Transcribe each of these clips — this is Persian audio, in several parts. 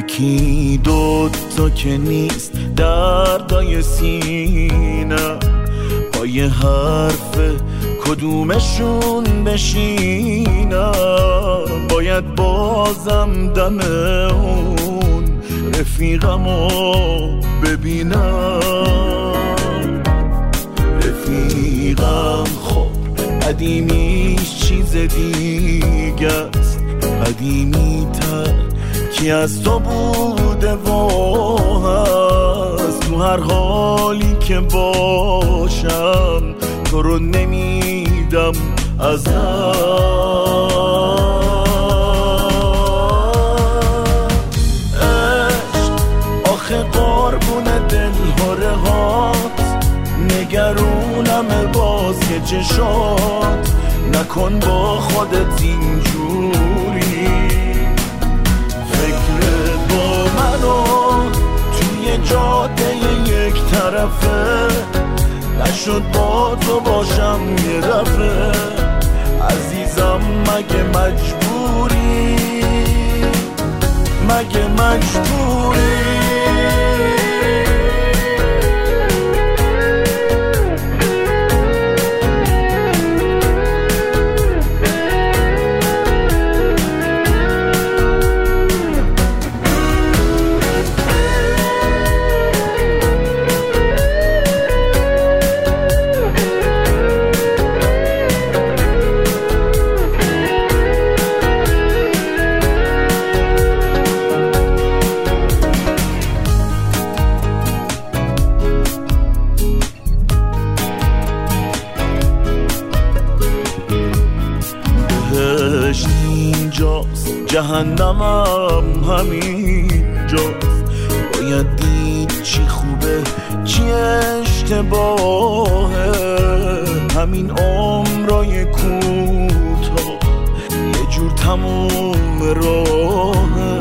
یکی دوتا که نیست دردای سینم، با یه حرف کدومشون بشینم. باید بازم دم اون رفیقمو ببینم. رفیقم خب قدیمیش چیز دیگه است، قدیمی تر کی از تو بوده و هست. تو هر حالی که باشم تو رو نمیدم از عشق. آخه قربون دلهاره هات، نگرونم باز که چشات. نکن با خودت اینجوری، فکرت با منو توی جاده یک طرفه. نشد با تو باشم یه دفعه عزیزم، مگه مجبوری، مگه مجبوری. اینجاست، جهنمم همینجاست. باید دید چی خوبه چی اشتباهه. همین عمرای کوتاه یه جور تموم راهه.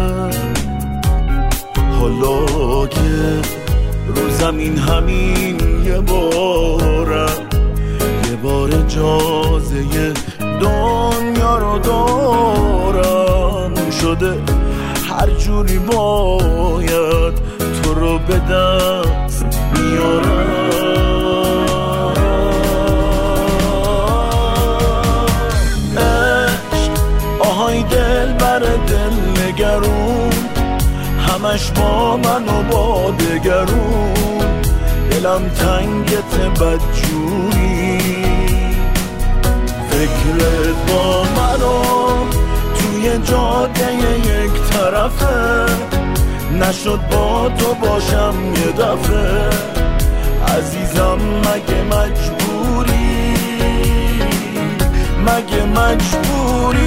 حالا که رو زمین همین یه بارم، یه بار اجازه دنیا رو دارم. شده هر جوری باید تو رو به دست بیارم. عشق آهای دل بر دل نگرون، همش با من و با دگرون. دلم تنگت بدجوری، فکرت با منو توی جاده یک طرفه. نشد با تو باشم یه دفعه عزیزم، مگه مجبوری، مگه مجبوری.